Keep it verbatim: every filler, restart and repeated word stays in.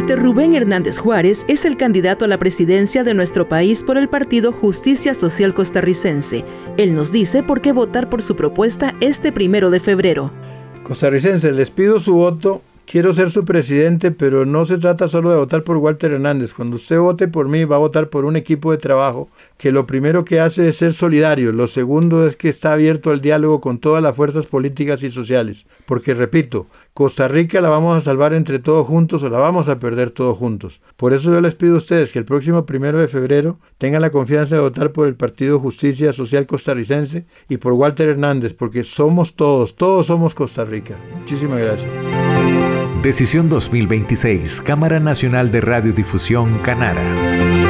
presidente Rubén Hernández Juárez es el candidato a la presidencia de nuestro país por el partido Justicia Social Costarricense. Él nos dice por qué votar por su propuesta este primero de febrero. Costarricenses, les pido su voto. Quiero ser su presidente, pero no se trata solo de votar por Walter Hernández. Cuando usted vote por mí, va a votar por un equipo de trabajo que lo primero que hace es ser solidario. Lo segundo es que está abierto al diálogo con todas las fuerzas políticas y sociales. Porque, repito, Costa Rica la vamos a salvar entre todos juntos o la vamos a perder todos juntos. Por eso yo les pido a ustedes que el próximo primero de febrero tengan la confianza de votar por el Partido Justicia Social Costarricense y por Walter Hernández, porque somos todos, todos somos Costa Rica. Muchísimas gracias. Decisión dos mil veintiséis, Cámara Nacional de Radiodifusión, Canara.